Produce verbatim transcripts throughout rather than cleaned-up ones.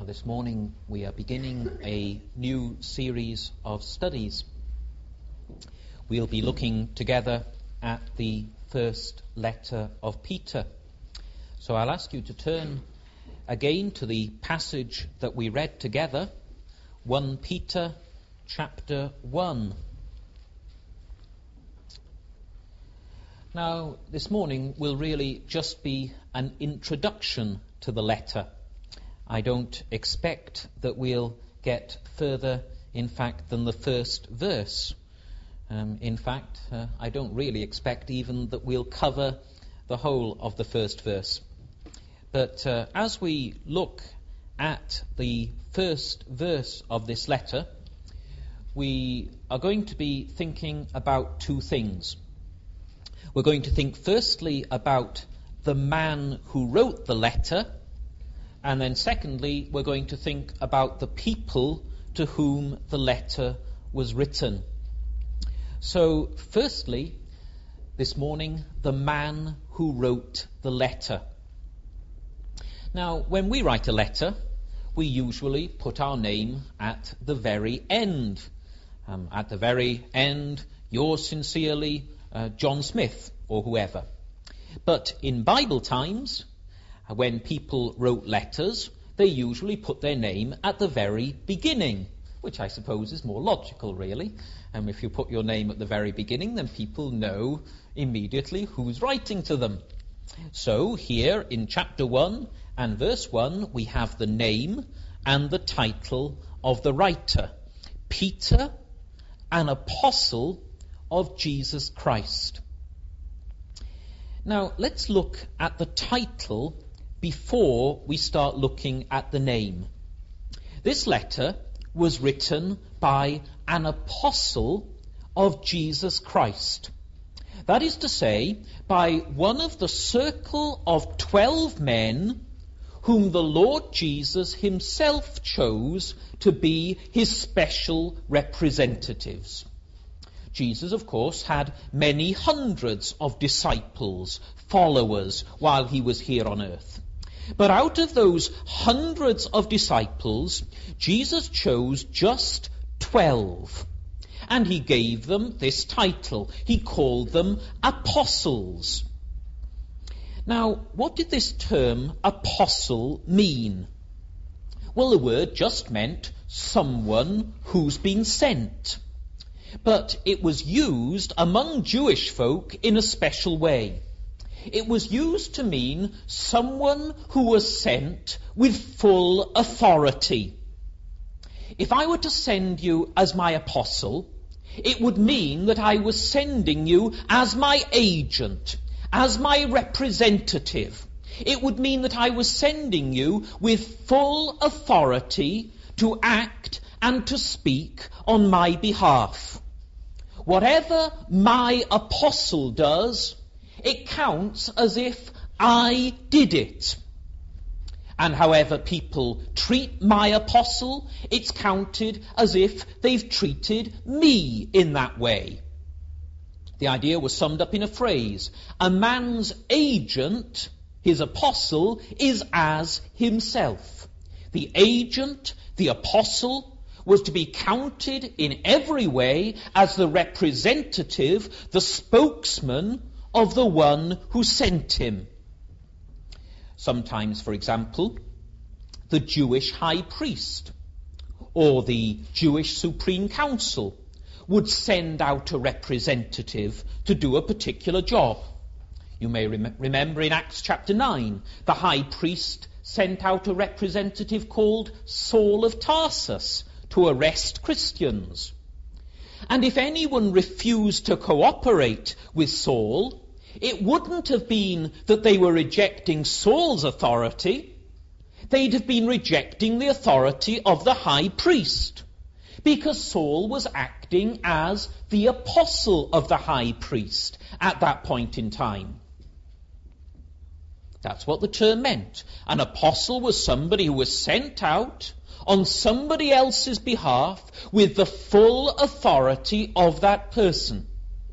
this morning we are beginning a new series of studies. We'll be looking together at the first letter of Peter. So I'll ask you to turn again to the passage that we read together, First Peter chapter one. Now, this morning will really just be an introduction to the letter. I don't expect that we'll get further, in fact, than the first verse. Um, in fact, uh, I don't really expect even that we'll cover the whole of the first verse. But uh, as we look at the first verse of this letter, we are going to be thinking about two things. We're going to think firstly about the man who wrote the letter, and then secondly, we're going to think about the people to whom the letter was written. So, firstly, this morning, the man who wrote the letter. Now, when we write a letter, we usually put our name at the very end. Um, at the very end, yours sincerely, uh, John Smith, or whoever. But in Bible times, when people wrote letters, they usually put their name at the very beginning, which I suppose is more logical, really. And if you put your name at the very beginning, then people know immediately who's writing to them. So here in chapter one and verse one, we have the name and the title of the writer. Peter, an apostle of Jesus Christ. Now, let's look at the title before we start looking at the name. This letter was written by an apostle of Jesus Christ. That is to say, by one of the circle of twelve men whom the Lord Jesus himself chose to be his special representatives. Jesus, of course, had many hundreds of disciples, followers, while he was here on earth. But out of those hundreds of disciples, Jesus chose just twelve. And he gave them this title. He called them apostles. Now, what did this term apostle mean? Well, the word just meant someone who's been sent. But it was used among Jewish folk in a special way. It was used to mean someone who was sent with full authority. If I were to send you as my apostle, it would mean that I was sending you as my agent, as my representative. It would mean that I was sending you with full authority to act and to speak on my behalf. Whatever my apostle does, it counts as if I did it. And however people treat my apostle, it's counted as if they've treated me in that way. The idea was summed up in a phrase. A man's agent, his apostle, is as himself. The agent, the apostle, was to be counted in every way as the representative, the spokesman of the one who sent him. Sometimes, for example, the Jewish high priest or the Jewish Supreme Council would send out a representative to do a particular job. You may rem- remember in Acts chapter nine, the high priest sent out a representative called Saul of Tarsus to arrest Christians. And if anyone refused to cooperate with Saul, it wouldn't have been that they were rejecting Saul's authority. They'd have been rejecting the authority of the high priest, because Saul was acting as the apostle of the high priest at that point in time. That's what the term meant. An apostle was somebody who was sent out on somebody else's behalf with the full authority of that person.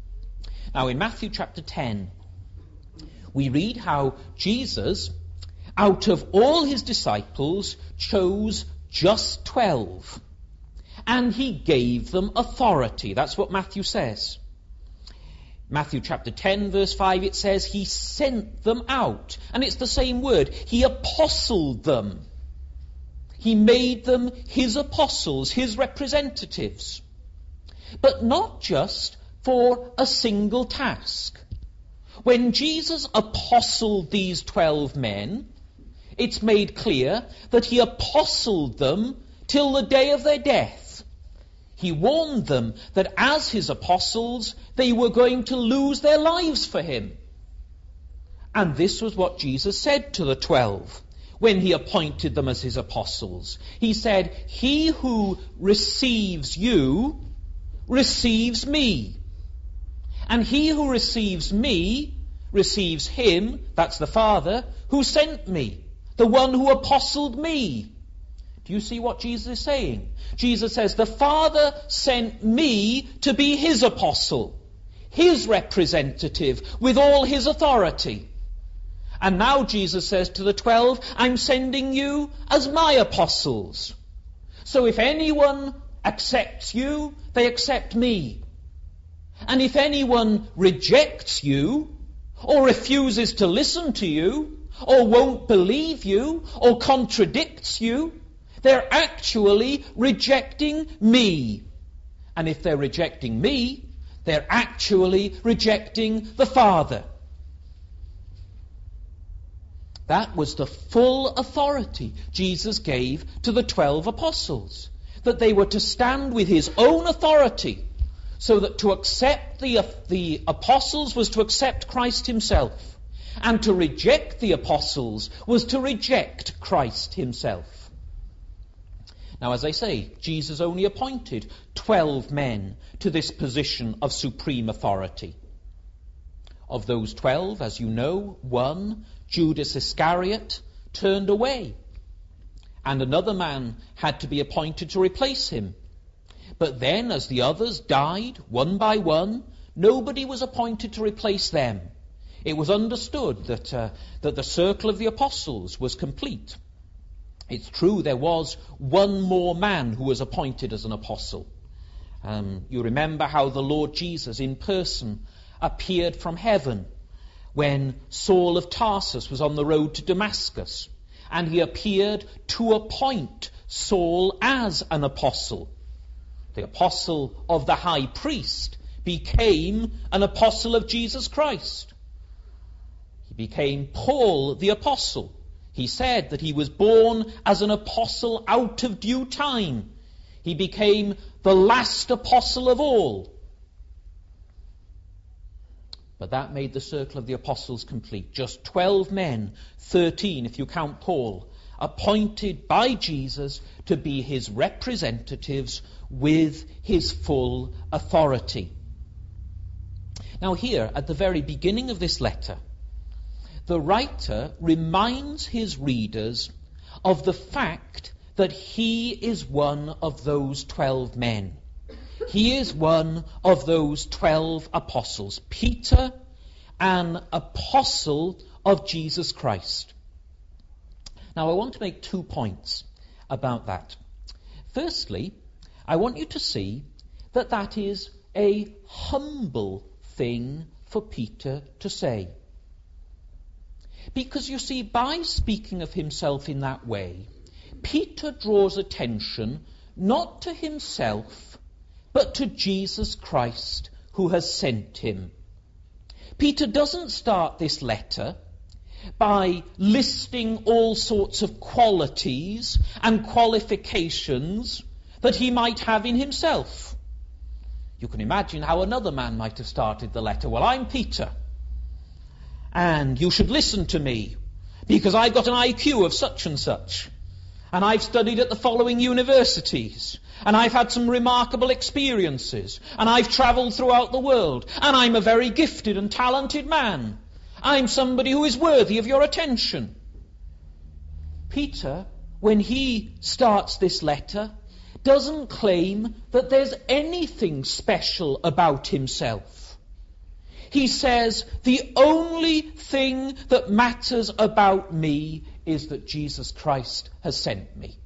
Now in Matthew chapter ten, we read how Jesus, out of all his disciples, chose just twelve. And he gave them authority. That's what Matthew says. Matthew chapter ten, verse five, it says he sent them out. And it's the same word. He apostled them. He made them his apostles, his representatives. But not just for a single task. When Jesus apostled these twelve men, it's made clear that he apostled them till the day of their death. He warned them that as his apostles, they were going to lose their lives for him. And this was what Jesus said to the twelve when he appointed them as his apostles. He said, he who receives you receives me. And he who receives me receives him, that's the Father, who sent me, the one who apostled me. Do you see what Jesus is saying? Jesus says, the Father sent me to be his apostle, his representative, with all his authority. And now Jesus says to the twelve, I'm sending you as my apostles. So if anyone accepts you, they accept me. And if anyone rejects you, or refuses to listen to you, or won't believe you, or contradicts you, they're actually rejecting me. And if they're rejecting me, they're actually rejecting the Father. That was the full authority Jesus gave to the twelve apostles, that they were to stand with his own authority, so that to accept the, the apostles was to accept Christ himself, and to reject the apostles was to reject Christ himself. Now, as I say, Jesus only appointed twelve men to this position of supreme authority. Of those twelve, as you know, one, Judas Iscariot, turned away, and another man had to be appointed to replace him. But then, as the others died, one by one, nobody was appointed to replace them. It was understood that, uh, that the circle of the apostles was complete. It's true there was one more man who was appointed as an apostle. Um, you remember how the Lord Jesus in person appeared from heaven when Saul of Tarsus was on the road to Damascus, and he appeared to appoint Saul as an apostle. The apostle of the high priest became an apostle of Jesus Christ. He became Paul the apostle. He said that he was born as an apostle out of due time. He became the last apostle of all. But that made the circle of the apostles complete. Just twelve men, thirteen if you count Paul, appointed by Jesus to be his representatives with his full authority. Now here, at the very beginning of this letter, the writer reminds his readers of the fact that he is one of those twelve men. He is one of those twelve apostles. Peter, an apostle of Jesus Christ. Now I want to make two points about that. Firstly, I want you to see that that is a humble thing for Peter to say. Because you see, by speaking of himself in that way, Peter draws attention not to himself, but to Jesus Christ who has sent him. Peter doesn't start this letter by listing all sorts of qualities and qualifications that he might have in himself. You can imagine how another man might have started the letter. Well, I'm Peter, and you should listen to me because I've got an I Q of such and such, and I've studied at the following universities, and I've had some remarkable experiences, and I've travelled throughout the world, and I'm a very gifted and talented man. I'm somebody who is worthy of your attention. Peter, when he starts this letter, doesn't claim that there's anything special about himself. He says, the only thing that matters about me is that Jesus Christ has sent me.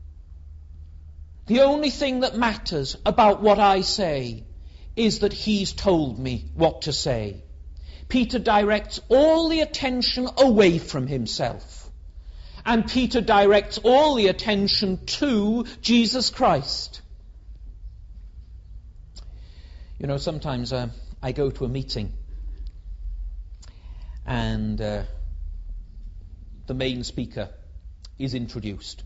The only thing that matters about what I say is that he's told me what to say. Peter directs all the attention away from himself. And Peter directs all the attention to Jesus Christ. You know, sometimes uh, I go to a meeting and uh, the main speaker is introduced.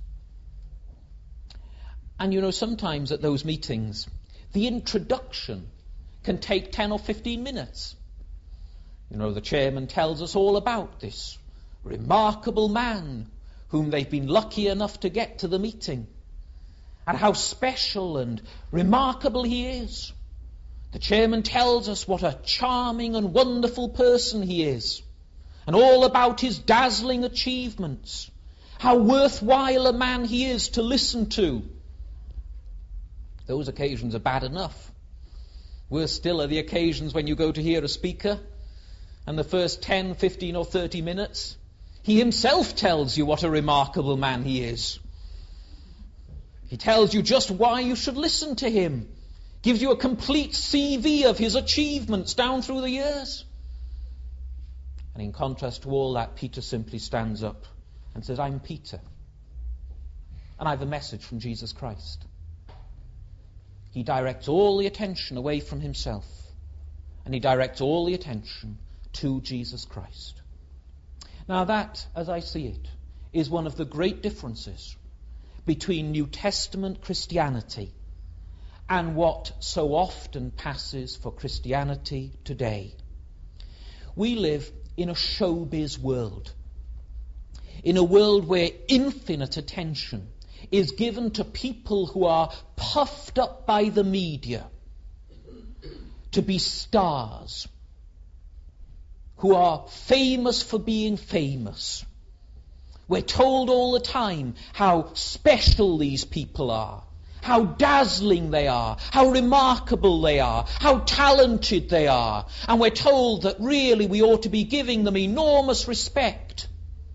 And you know, sometimes at those meetings, the introduction can take ten or fifteen minutes. You know, the chairman tells us all about this remarkable man whom they've been lucky enough to get to the meeting, and how special and remarkable he is. The chairman tells us what a charming and wonderful person he is, and all about his dazzling achievements, how worthwhile a man he is to listen to. Those occasions are bad enough. Worse still are the occasions when you go to hear a speaker, and the first ten, fifteen or thirty minutes, he himself tells you what a remarkable man he is. He tells you just why you should listen to him. Gives you a complete C V of his achievements down through the years. And in contrast to all that, Peter simply stands up and says, I'm Peter, and I have a message from Jesus Christ. He directs all the attention away from himself, and he directs all the attention to Jesus Christ. Now that, as I see it, is one of the great differences between New Testament Christianity and what so often passes for Christianity today. We live in a showbiz world, in a world where infinite attention is given to people who are puffed up by the media to be stars, who are famous for being famous. We're told all the time how special these people are, how dazzling they are, how remarkable they are, how talented they are. And we're told that really we ought to be giving them enormous respect.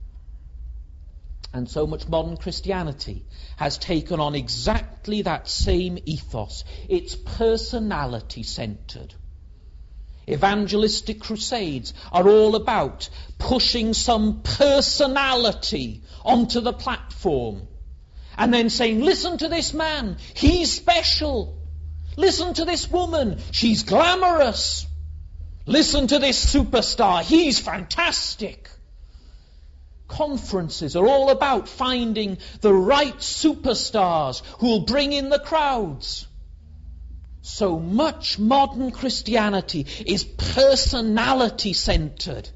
And so much modern Christianity has taken on exactly that same ethos. It's personality-centered. Evangelistic crusades are all about pushing some personality onto the platform and then saying, listen to this man, he's special. Listen to this woman, she's glamorous. Listen to this superstar, he's fantastic. Conferences are all about finding the right superstars who will bring in the crowds. So much modern Christianity is personality-centered.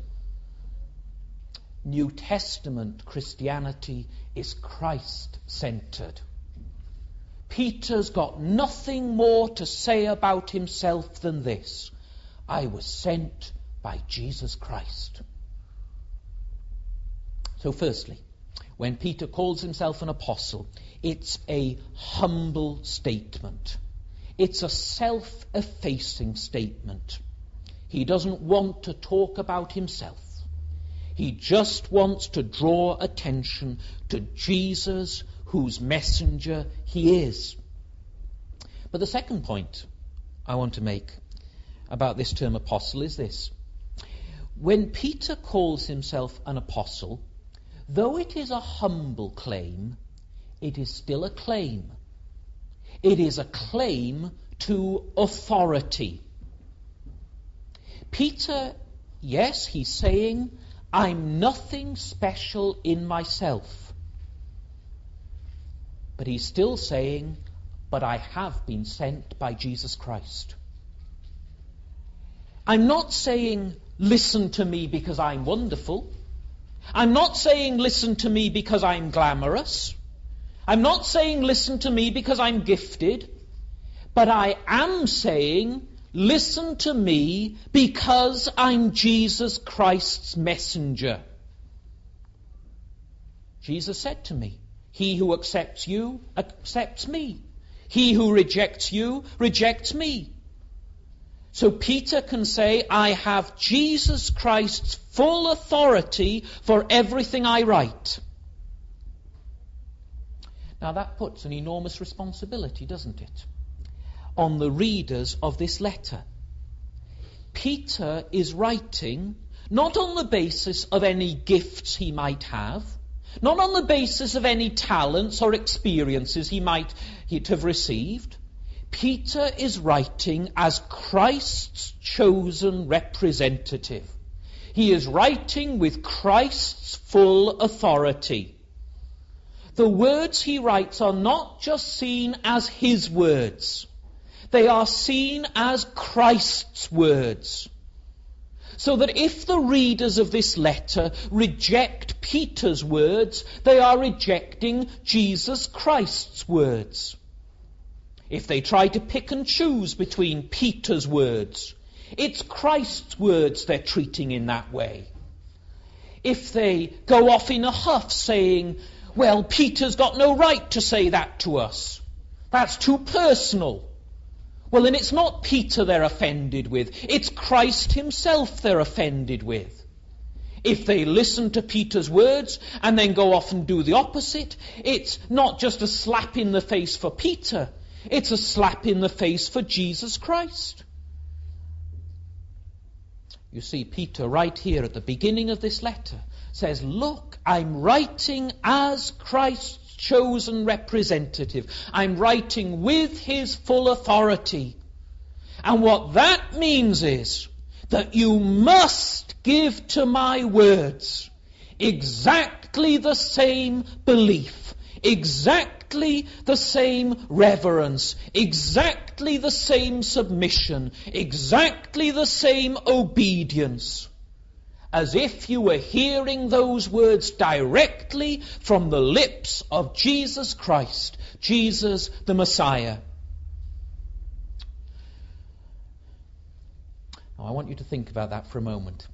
New Testament Christianity is Christ-centered. Peter's got nothing more to say about himself than this: I was sent by Jesus Christ. So firstly, when Peter calls himself an apostle, it's a humble statement. It's a self-effacing statement. He doesn't want to talk about himself. He just wants to draw attention to Jesus, whose messenger he is. But the second point I want to make about this term apostle is this. When Peter calls himself an apostle, though it is a humble claim, it is still a claim. It is a claim to authority. Peter, yes, he's saying, I'm nothing special in myself. But he's still saying, but I have been sent by Jesus Christ. I'm not saying, listen to me because I'm wonderful. I'm not saying, listen to me because I'm glamorous. I'm not saying, listen to me because I'm gifted. But I am saying, listen to me because I'm Jesus Christ's messenger. Jesus said to me, he who accepts you, accepts me. He who rejects you, rejects me. So Peter can say, I have Jesus Christ's full authority for everything I write. Now that puts an enormous responsibility, doesn't it, on the readers of this letter. Peter is writing not on the basis of any gifts he might have, not on the basis of any talents or experiences he might have received. Peter is writing as Christ's chosen representative. He is writing with Christ's full authority. The words he writes are not just seen as his words. They are seen as Christ's words. So that if the readers of this letter reject Peter's words, they are rejecting Jesus Christ's words. If they try to pick and choose between Peter's words, it's Christ's words they're treating in that way. If they go off in a huff saying, well, Peter's got no right to say that to us, that's too personal, well, then it's not Peter they're offended with. It's Christ himself they're offended with. If they listen to Peter's words and then go off and do the opposite, it's not just a slap in the face for Peter. It's a slap in the face for Jesus Christ. You see, Peter right here at the beginning of this letter says, look, I'm writing as Christ's chosen representative. I'm writing with his full authority. And what that means is that you must give to my words exactly the same belief, exactly the same reverence, exactly the same submission, exactly the same obedience, as if you were hearing those words directly from the lips of Jesus Christ, Jesus the Messiah. Now, I want you to think about that for a moment.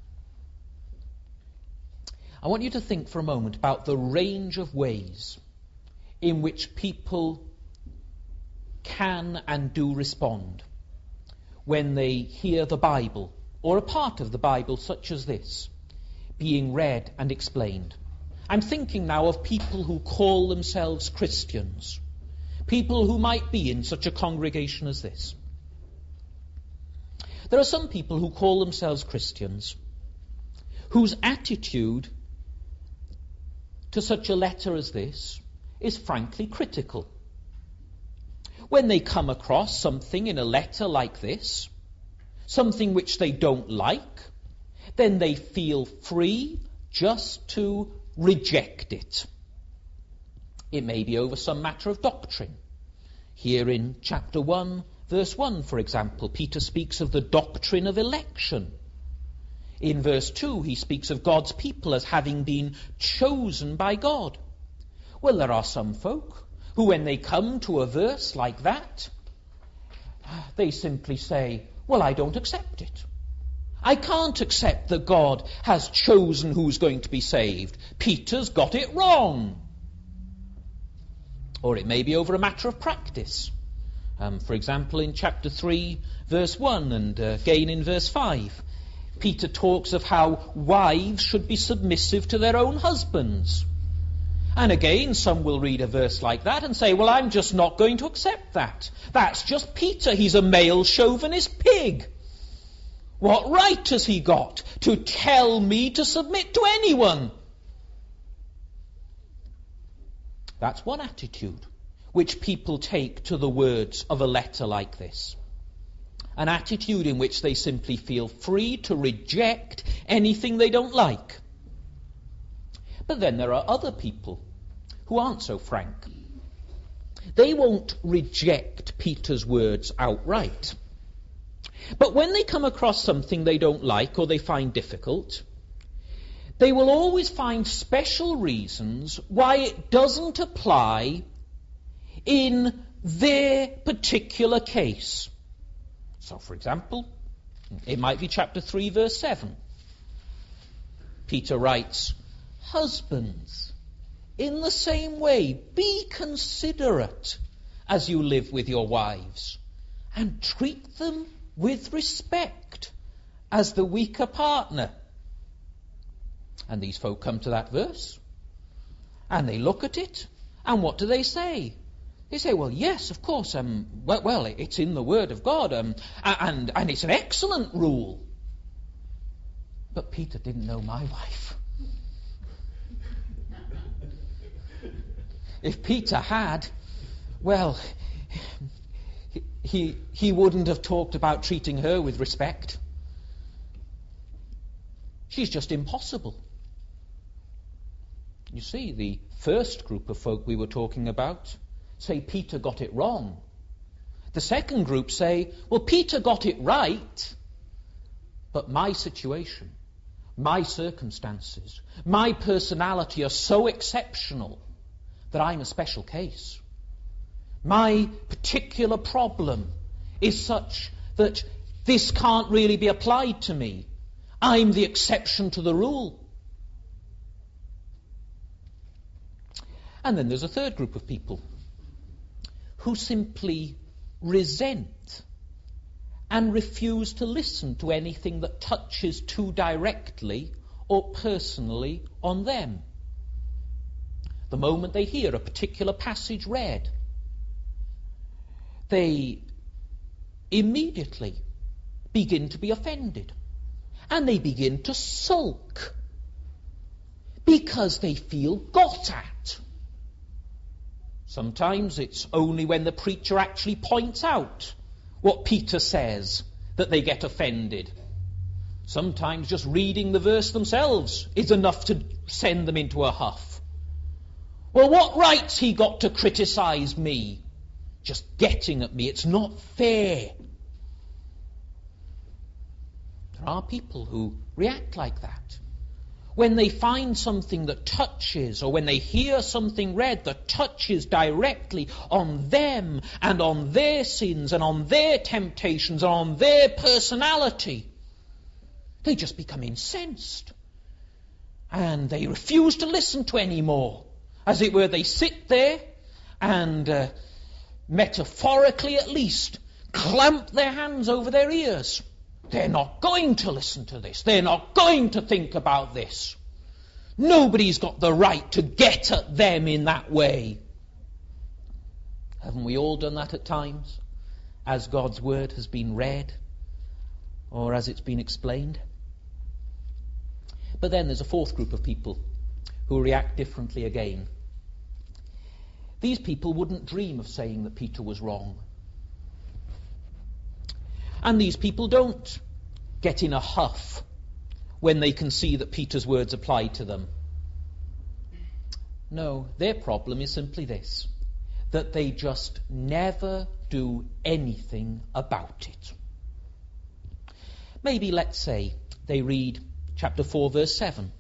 I want you to think for a moment about the range of ways in which people can and do respond when they hear the Bible, or a part of the Bible such as this, being read and explained. I'm thinking now of people who call themselves Christians, people who might be in such a congregation as this. There are some people who call themselves Christians whose attitude to such a letter as this is frankly critical. When they come across something in a letter like this, something which they don't like, then they feel free just to reject it. It may be over some matter of doctrine. Here in chapter one, verse one, for example, Peter speaks of the doctrine of election. In verse two, he speaks of God's people as having been chosen by God. Well, there are some folk who, when they come to a verse like that, they simply say, well, I don't accept it. I can't accept that God has chosen who's going to be saved. Peter's got it wrong. Or it may be over a matter of practice. Um, for example, in chapter three, verse one, and uh, again in verse five, Peter talks of how wives should be submissive to their own husbands. And again, some will read a verse like that and say, well, I'm just not going to accept that. That's just Peter. He's a male chauvinist pig. What right has he got to tell me to submit to anyone? That's one attitude which people take to the words of a letter like this. An attitude in which they simply feel free to reject anything they don't like. But then there are other people who aren't so frank. They won't reject Peter's words outright. But when they come across something they don't like or they find difficult, they will always find special reasons why it doesn't apply in their particular case. So, for example, it might be chapter three, verse seven. Peter writes, husbands, in the same way, be considerate as you live with your wives, and treat them with respect as the weaker partner. And these folk come to that verse, and they look at it, And what do they say? They say, well, yes, of course, um, well, well, it's in the Word of God, um, and, and it's an excellent rule. But Peter didn't know my wife. If Peter had, well, he, he wouldn't have talked about treating her with respect. She's just impossible. You see, the first group of folk we were talking about say Peter got it wrong. The second group say, well, Peter got it right, but my situation, my circumstances, my personality are so exceptional that I'm a special case. My particular problem is such that this can't really be applied to me. I'm the exception to the rule. And then there's a third group of people who simply resent and refuse to listen to anything that touches too directly or personally on them. The moment they hear a particular passage read, they immediately begin to be offended. And they begin to sulk because they feel got at. Sometimes it's only when the preacher actually points out what Peter says that they get offended. Sometimes just reading the verse themselves is enough to send them into a huff. Well, what right's he got to criticize me? Just getting at me. It's not fair. There are people who react like that. When they find something that touches, or when they hear something read that touches directly on them and on their sins and on their temptations and on their personality, they just become incensed. And they refuse to listen to any more. As it were, they sit there and, uh, metaphorically at least, clamp their hands over their ears. They're not going to listen to this. They're not going to think about this. Nobody's got the right to get at them in that way. Haven't we all done that at times, as God's word has been read, or as it's been explained? But then there's a fourth group of people who react differently again. These people wouldn't dream of saying that Peter was wrong. And these people don't get in a huff when they can see that Peter's words apply to them. No, their problem is simply this, that they just never do anything about it. Maybe, let's say, they read chapter four, verse seven.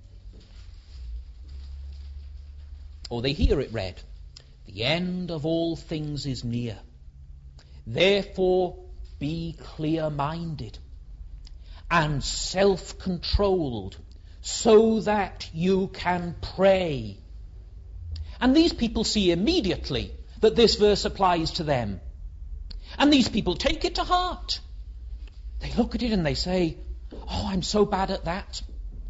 Or they hear it read, "The end of all things is near. Therefore, be clear-minded and self-controlled so that you can pray." And these people see immediately that this verse applies to them. And these people take it to heart. They look at it and they say, "Oh, I'm so bad at that.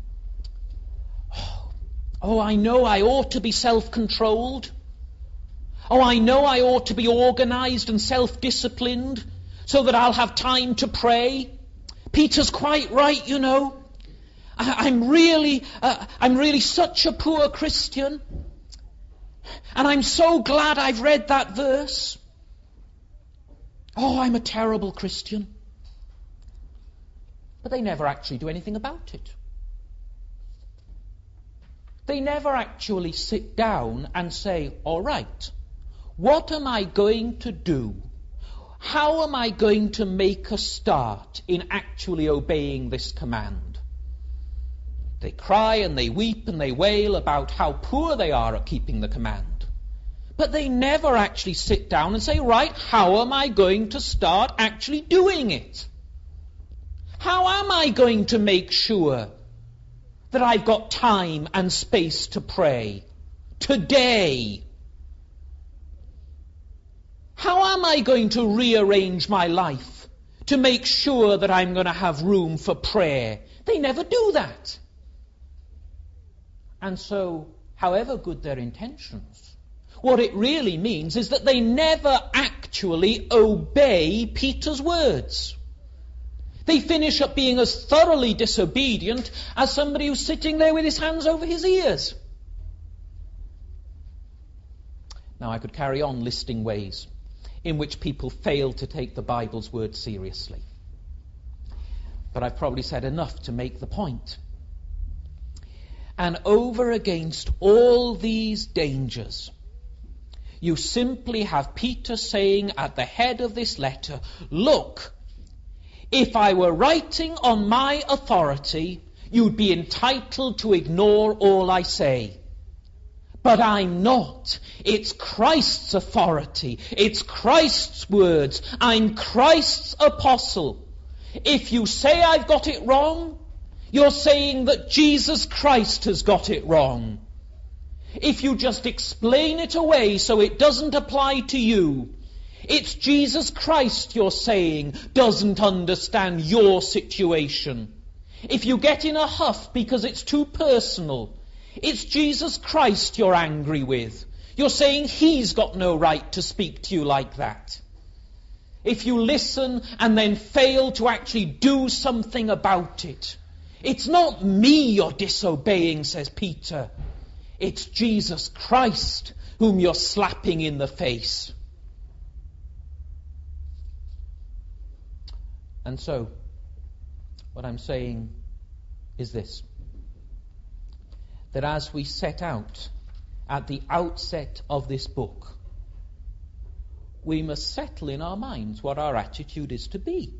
Oh, oh I know I ought to be self-controlled. Oh, I know I ought to be organized and self-disciplined so that I'll have time to pray. Peter's quite right, you know. I, I'm really, uh, I'm really such a poor Christian. And I'm so glad I've read that verse. Oh, I'm a terrible Christian." But they never actually do anything about it. They never actually sit down and say, all right, what am I going to do? How am I going to make a start in actually obeying this command? They cry and they weep and they wail about how poor they are at keeping the command. But they never actually sit down and say, right, how am I going to start actually doing it? How am I going to make sure that I've got time and space to pray today? How am I going to rearrange my life to make sure that I'm going to have room for prayer? They never do that. And so, however good their intentions, What it really means is that they never actually obey Peter's words. They finish up being as thoroughly disobedient as somebody who's sitting there with his hands over his ears. Now, I could carry on listing ways in which people fail to take the Bible's word seriously. But I've probably said enough to make the point. And over against all these dangers, you simply have Peter saying at the head of this letter, look, if I were writing on my authority, you'd be entitled to ignore all I say. But I'm not. It's Christ's authority. It's Christ's words. I'm Christ's apostle. If you say I've got it wrong, you're saying that Jesus Christ has got it wrong. If you just explain it away so it doesn't apply to you, it's Jesus Christ you're saying doesn't understand your situation. If you get in a huff because it's too personal, it's Jesus Christ you're angry with. You're saying he's got no right to speak to you like that. If you listen and then fail to actually do something about it, it's not me you're disobeying, says Peter. It's Jesus Christ whom you're slapping in the face. And so, what I'm saying is this, that as we set out at the outset of this book, we must settle in our minds what our attitude is to be.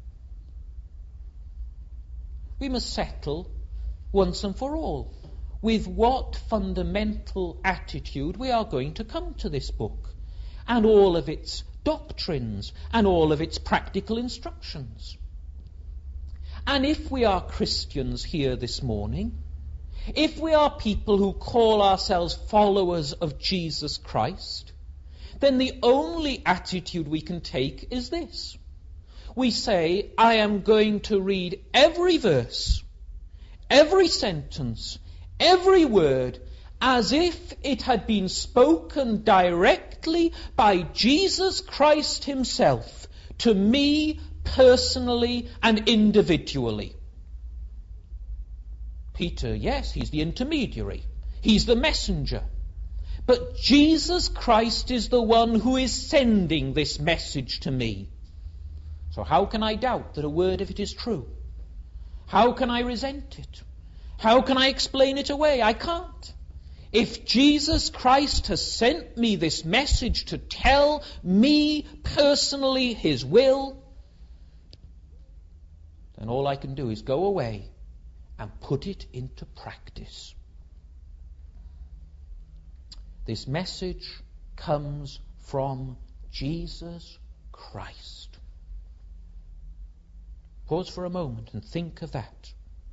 We must settle once and for all with what fundamental attitude we are going to come to this book and all of its doctrines and all of its practical instructions. And if we are Christians here this morning, if we are people who call ourselves followers of Jesus Christ, then the only attitude we can take is this. We say, I am going to read every verse, every sentence, every word, as if it had been spoken directly by Jesus Christ himself to me personally and individually. Peter, yes, he's the intermediary. He's the messenger. But Jesus Christ is the one who is sending this message to me. So how can I doubt that a word of it is true? How can I resent it? How can I explain it away? I can't. If Jesus Christ has sent me this message to tell me personally his will, then all I can do is go away and put it into practice. This message comes from Jesus Christ. Pause for a moment and think of that.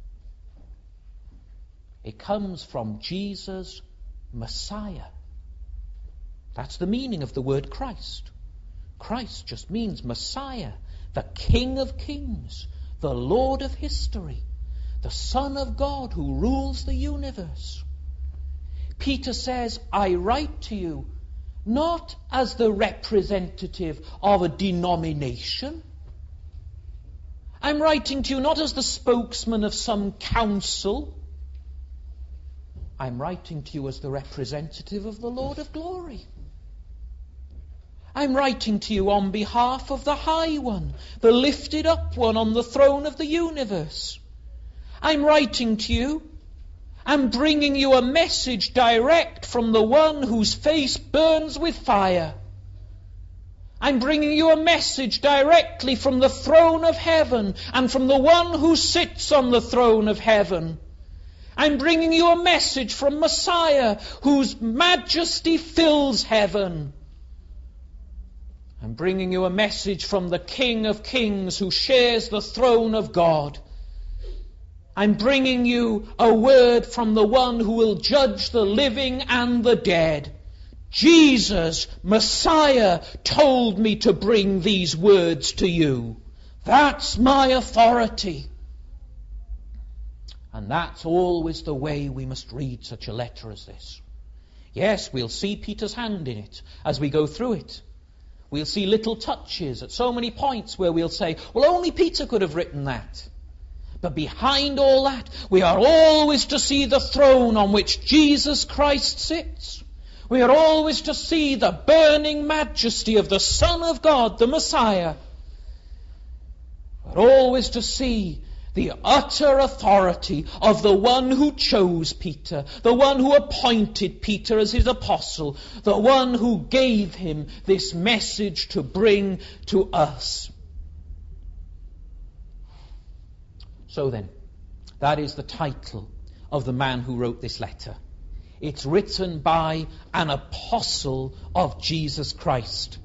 It comes from Jesus, Messiah. That's the meaning of the word Christ. Christ just means Messiah, the King of Kings, the Lord of history, the Son of God who rules the universe. Peter says, I write to you not as the representative of a denomination. I'm writing to you not as the spokesman of some council. I'm writing to you as the representative of the Lord of glory. I'm writing to you on behalf of the High One, the lifted up one on the throne of the universe. I'm writing to you and bringing you a message direct from the one whose face burns with fire. I'm bringing you a message directly from the throne of heaven and from the one who sits on the throne of heaven. I'm bringing you a message from Messiah, whose majesty fills heaven. I'm bringing you a message from the King of Kings, who shares the throne of God. I'm bringing you a word from the one who will judge the living and the dead. Jesus, Messiah, told me to bring these words to you. That's my authority. And that's always the way we must read such a letter as this. Yes, we'll see Peter's hand in it as we go through it. We'll see little touches at so many points where we'll say, well, only Peter could have written that. But behind all that, we are always to see the throne on which Jesus Christ sits. We are always to see the burning majesty of the Son of God, the Messiah. We're always to see the utter authority of the one who chose Peter, the one who appointed Peter as his apostle, the one who gave him this message to bring to us. So then, that is the title of the man who wrote this letter. It's written by an apostle of Jesus Christ.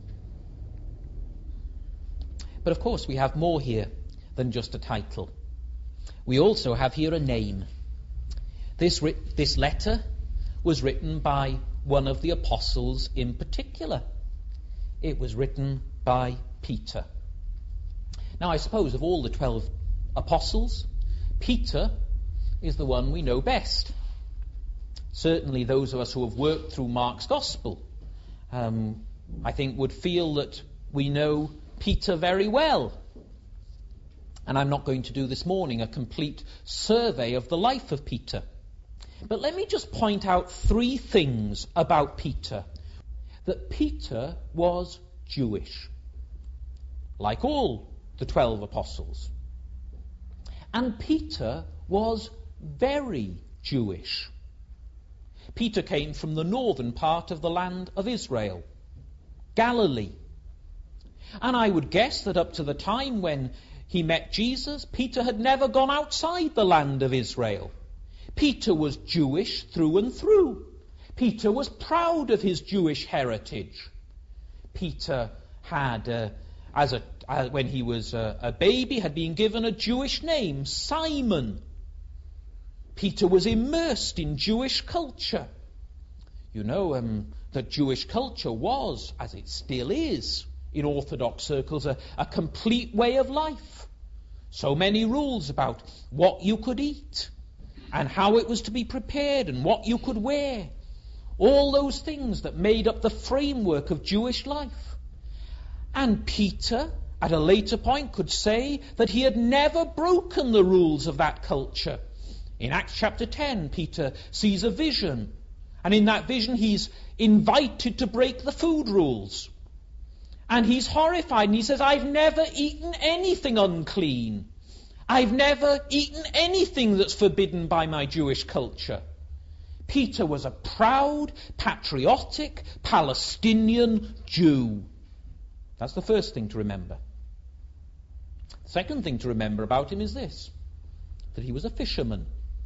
But of course, we have more here than just a title. We also have here a name. This, this letter was written by one of the apostles in particular. It was written by Peter. Now, I suppose of all the twelve apostles, Peter is the one we know best. Certainly those of us who have worked through Mark's Gospel, um, I think would feel that we know Peter very well. And I'm not going to do this morning a complete survey of the life of Peter. But let me just point out three things about Peter. That Peter was Jewish, like all the twelve apostles. And Peter was very Jewish. Peter came from the northern part of the land of Israel, Galilee. And I would guess that up to the time when he met Jesus, Peter had never gone outside the land of Israel. Peter was Jewish through and through. Peter was proud of his Jewish heritage. Peter had, uh, as a uh, when he was uh, a baby, had been given a Jewish name, Simon. Peter was immersed in Jewish culture. You know um, that Jewish culture was, as it still is, in Orthodox circles, a, a complete way of life. So many rules about what you could eat and how it was to be prepared and what you could wear. All those things that made up the framework of Jewish life. And Peter, at a later point, could say that he had never broken the rules of that culture. In Acts chapter ten, Peter sees a vision. And in that vision, he's invited to break the food rules. And he's horrified, and he says, I've never eaten anything unclean. I've never eaten anything that's forbidden by my Jewish culture. Peter was a proud, patriotic, Palestinian Jew. That's the first thing to remember. The second thing to remember about him is this, that he was a fisherman.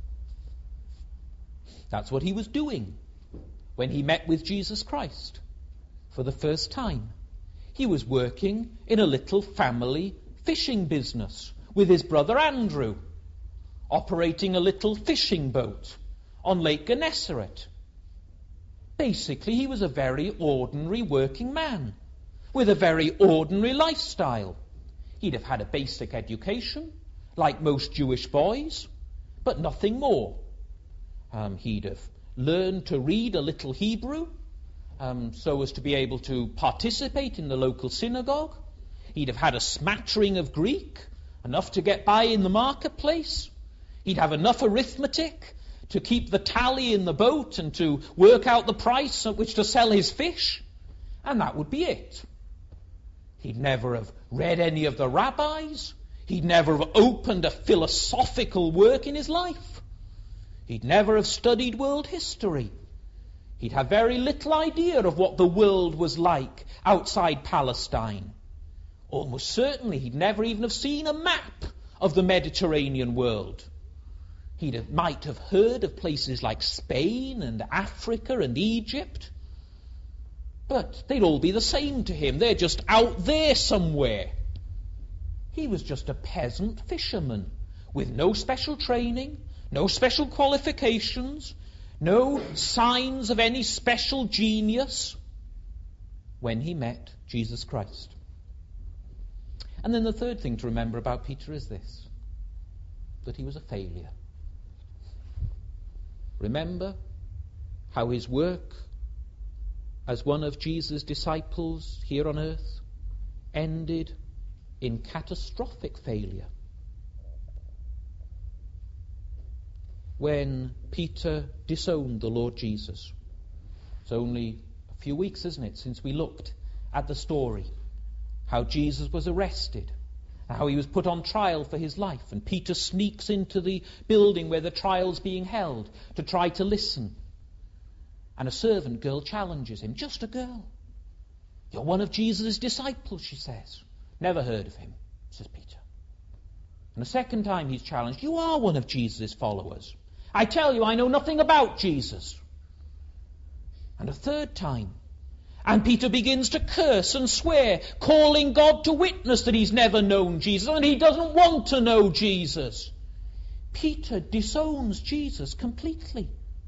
That's what he was doing when he met with Jesus Christ for the first time. He was working in a little family fishing business with his brother Andrew, operating a little fishing boat on Lake Gennesaret. Basically, he was a very ordinary working man with a very ordinary lifestyle. He'd have had a basic education, like most Jewish boys, but nothing more. Um, he'd have learned to read a little Hebrew, Um, so as to be able to participate in the local synagogue. He'd have had a smattering of Greek, enough to get by in the marketplace. He'd have enough arithmetic to keep the tally in the boat and to work out the price at which to sell his fish. And that would be it. He'd never have read any of the rabbis. He'd never have opened a philosophical work in his life. He'd never have studied world history. He'd have very little idea of what the world was like outside Palestine. Almost certainly he'd never even have seen a map of the Mediterranean world. He might have heard of places like Spain and Africa and Egypt. But they'd all be the same to him. They're just out there somewhere. He was just a peasant fisherman with no special training, no special qualifications, no signs of any special genius when he met Jesus Christ. And then the third thing to remember about Peter is this, that he was a failure. Remember how his work as one of Jesus' disciples here on earth, ended in catastrophic failure. When Peter disowned the Lord Jesus. It's only a few weeks, isn't it, since we looked at the story, how Jesus was arrested, how he was put on trial for his life, and Peter sneaks into the building where the trial's being held to try to listen. And a servant girl challenges him. Just a girl. You're one of Jesus' disciples, she says. Never heard of him, says Peter. And a second time he's challenged. You are one of Jesus' followers. I tell you, I know nothing about Jesus. And a third time, and Peter begins to curse and swear, calling God to witness that he's never known Jesus and he doesn't want to know Jesus. Peter disowns Jesus completely.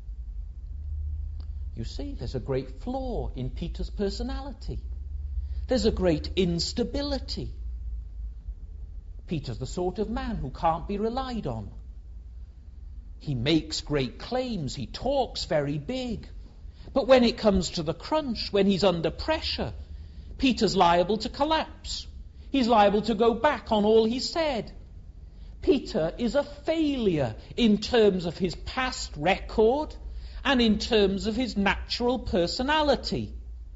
You see, there's a great flaw in Peter's personality. There's a great instability. Peter's the sort of man who can't be relied on. He makes great claims. He talks very big. But when it comes to the crunch, when he's under pressure, Peter's liable to collapse. He's liable to go back on all he said. Peter is a failure in terms of his past record and in terms of his natural personality.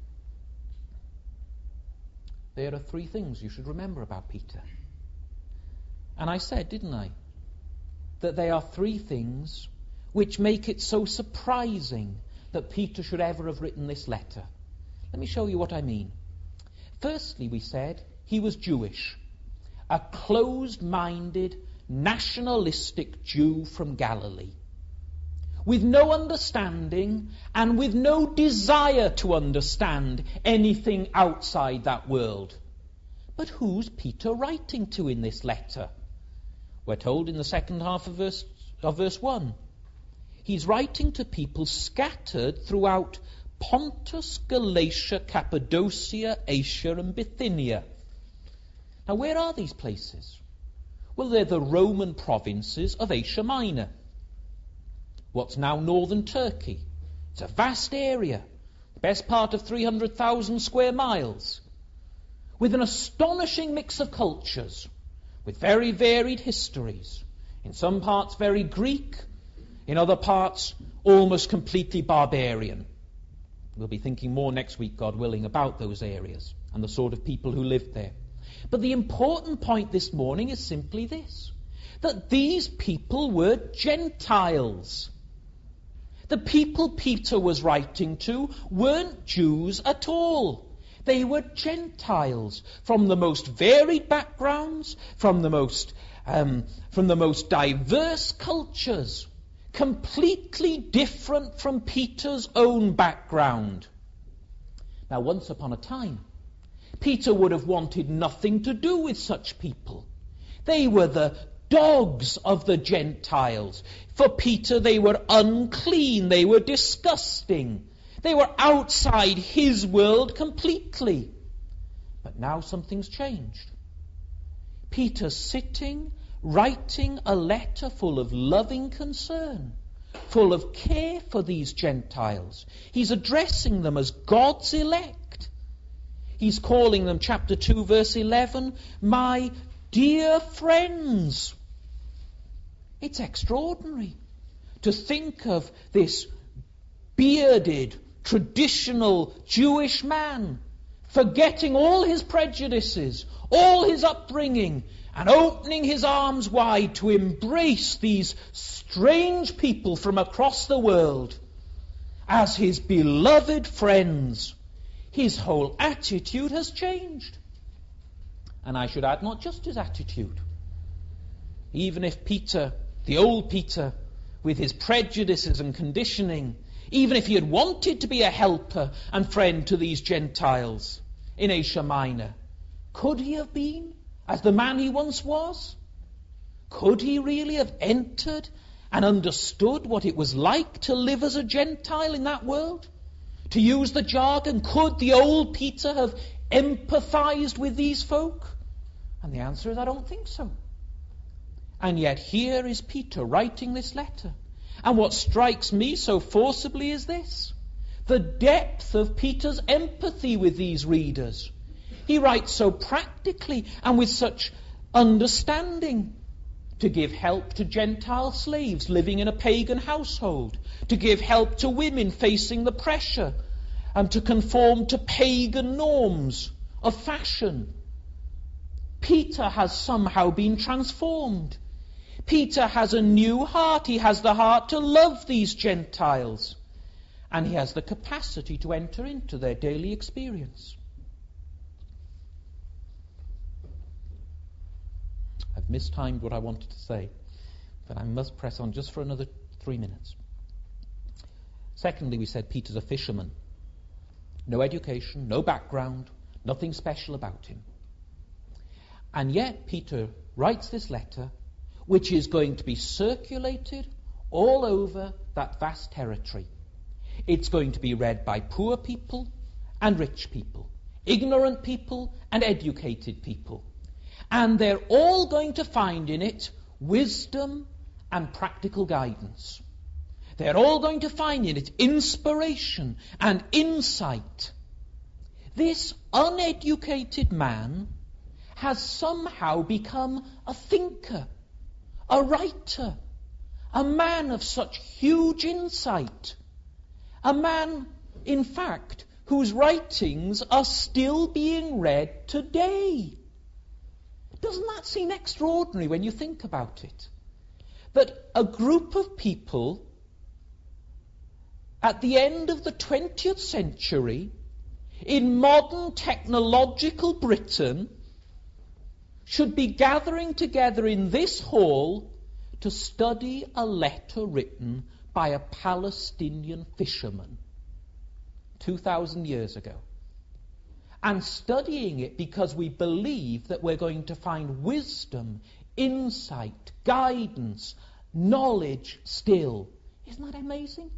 There are three things you should remember about Peter. And I said, didn't I, that they are three things which make it so surprising that Peter should ever have written this letter. Let me show you what I mean. Firstly, we said he was Jewish, a closed-minded, nationalistic Jew from Galilee, with no understanding and with no desire to understand anything outside that world. But who's Peter writing to in this letter? We're told in the second half of verse, of verse one. He's writing to people scattered throughout Pontus, Galatia, Cappadocia, Asia, and Bithynia. Now, where are these places? Well, they're the Roman provinces of Asia Minor, what's now northern Turkey. It's a vast area, the best part of three hundred thousand square miles, with an astonishing mix of cultures, with very varied histories. In some parts very Greek, in other parts almost completely barbarian. We'll be thinking more next week, God willing, about those areas and the sort of people who lived there. But the important point this morning is simply this, that these people were Gentiles. The people Peter was writing to weren't Jews at all. They were Gentiles from the most varied backgrounds, from the most um, from the most diverse cultures, completely different from Peter's own background. Now, once upon a time, Peter would have wanted nothing to do with such people. They were the dogs of the Gentiles. For Peter, they were unclean, they were disgusting. They were outside his world completely. But now something's changed. Peter's sitting, writing a letter full of loving concern, full of care for these Gentiles. He's addressing them as God's elect. He's calling them, chapter two, verse eleven, my dear friends. It's extraordinary to think of this bearded, traditional Jewish man forgetting all his prejudices, all his upbringing, and opening his arms wide to embrace these strange people from across the world as his beloved friends. His whole attitude has changed. And I should add, not just his attitude. Even if Peter, the old Peter, with his prejudices and conditioning, even if he had wanted to be a helper and friend to these Gentiles in Asia Minor, could he have been as the man he once was? Could he really have entered and understood what it was like to live as a Gentile in that world? To use the jargon, could the old Peter have empathized with these folk? And the answer is, I don't think so. And yet here is Peter writing this letter. And what strikes me so forcibly is this, the depth of Peter's empathy with these readers. He writes so practically and with such understanding. To give help to Gentile slaves living in a pagan household, to give help to women facing the pressure, and to conform to pagan norms of fashion. Peter has somehow been transformed. Peter has a new heart. He has the heart to love these Gentiles, and he has the capacity to enter into their daily experience. I've mistimed what I wanted to say, but I must press on just for another three minutes. Secondly, we said Peter's a fisherman. No education, no background, nothing special about him. And yet Peter writes this letter, which is going to be circulated all over that vast territory. It's going to be read by poor people and rich people, ignorant people and educated people. And they're all going to find in it wisdom and practical guidance. They're all going to find in it inspiration and insight. This uneducated man has somehow become a thinker, a writer, a man of such huge insight, a man, in fact, whose writings are still being read today. Doesn't that seem extraordinary when you think about it? That a group of people at the end of the twentieth century in modern technological Britain should be gathering together in this hall to study a letter written by a Palestinian fisherman two thousand years ago. And studying it because we believe that we're going to find wisdom, insight, guidance, knowledge still. Isn't that amazing?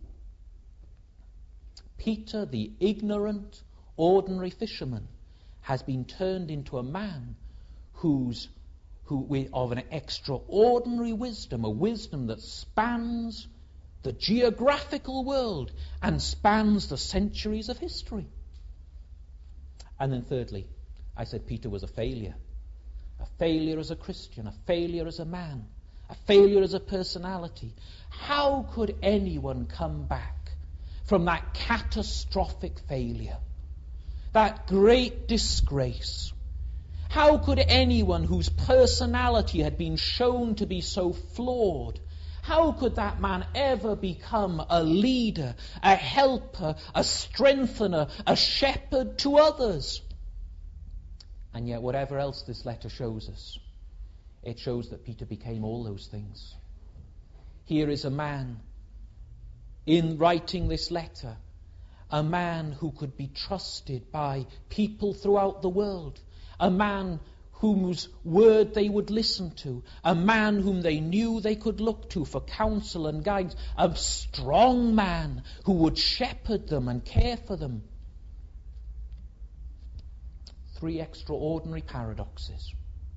Peter, the ignorant, ordinary fisherman, has been turned into a man who's who of an extraordinary wisdom, a wisdom that spans the geographical world and spans the centuries of history. And then thirdly, I said Peter was a failure. A failure as a Christian, a failure as a man, a failure as a personality. How could anyone come back from that catastrophic failure, that great disgrace? How could anyone whose personality had been shown to be so flawed, how could that man ever become a leader, a helper, a strengthener, a shepherd to others? And yet whatever else this letter shows us, it shows that Peter became all those things. Here is a man, in writing this letter, a man who could be trusted by people throughout the world, a man whose word they would listen to, a man whom they knew they could look to for counsel and guidance, a strong man who would shepherd them and care for them. Three extraordinary paradoxes.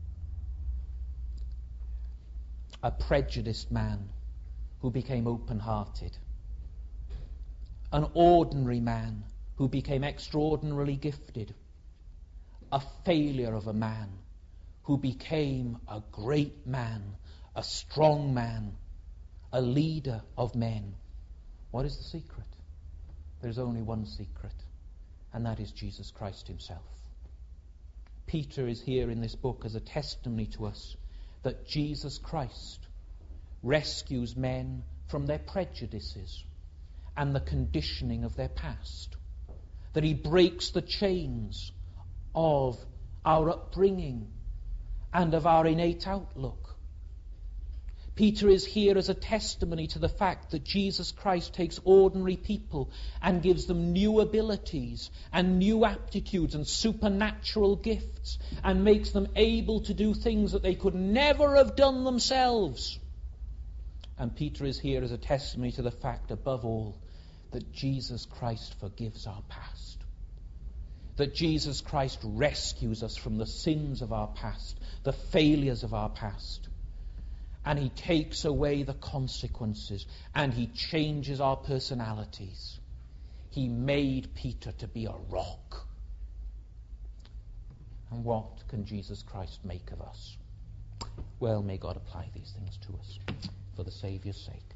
A prejudiced man who became open-hearted. An ordinary man who became extraordinarily gifted. A failure of a man who became a great man, a strong man, a leader of men. What is the secret? There's only one secret, and that is Jesus Christ himself. Peter is here in this book as a testimony to us that Jesus Christ rescues men from their prejudices and the conditioning of their past, that he breaks the chains of our upbringing and of our innate outlook. Peter is here as a testimony to the fact that Jesus Christ takes ordinary people and gives them new abilities and new aptitudes and supernatural gifts and makes them able to do things that they could never have done themselves. And Peter is here as a testimony to the fact, above all, that Jesus Christ forgives our past. That Jesus Christ rescues us from the sins of our past, the failures of our past. And he takes away the consequences, and he changes our personalities. He made Peter to be a rock. And what can Jesus Christ make of us? Well, may God apply these things to us for the Saviour's sake.